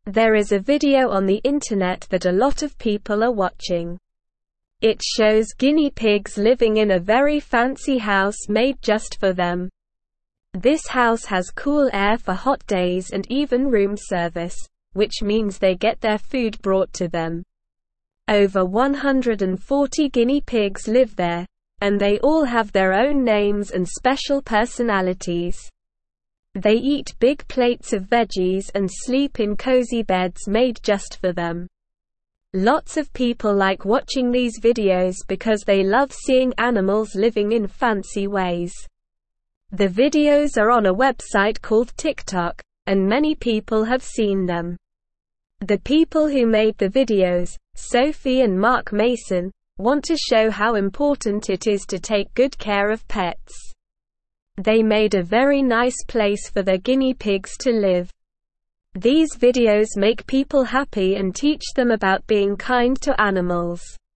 There is a video on the internet that a lot of people are watching. It shows guinea pigs living in a very fancy house made just for them. This house has cool air for hot days and even room service, which means they get their food brought to them. Over 140 guinea pigs live there, and they all have their own names and special personalities. They eat big plates of veggies and sleep in cozy beds made just for them. Lots of people like watching these videos because they love seeing animals living in fancy ways. The videos are on a website called TikTok, and many people have seen them. The people who made the videos, Sophie and Mark Mason, want to show how important it is to take good care of pets. They made a very nice place for their guinea pigs to live. These videos make people happy and teach them about being kind to animals.